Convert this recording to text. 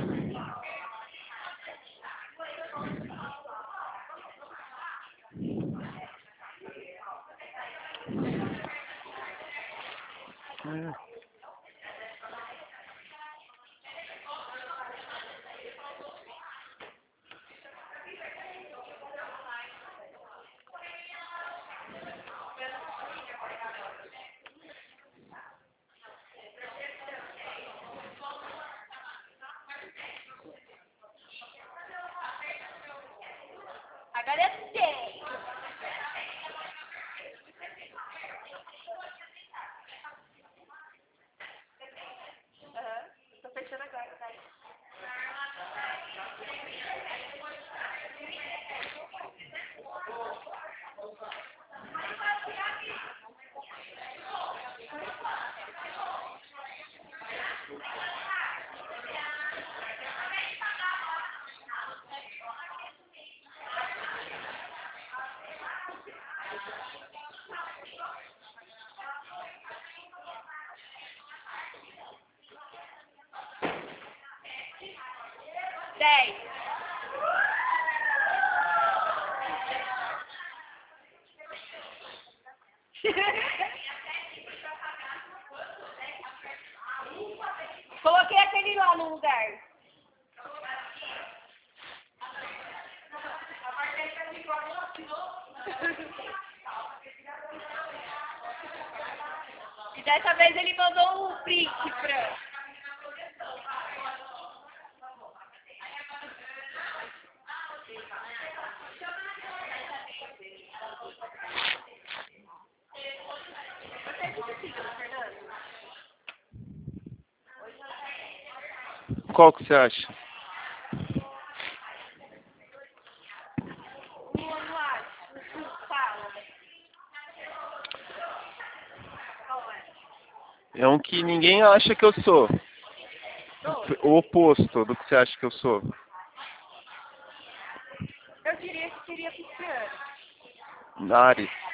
Agora eu sei. Tô fechando agora, vai. Dez. Coloquei aquele lá no lugar. E dessa vez ele mandou um print pra... Qual que você acha? Não acho. Fala. É um que ninguém acha que eu sou. O oposto do que você acha que eu sou. Eu diria que seria pisciano. Ares.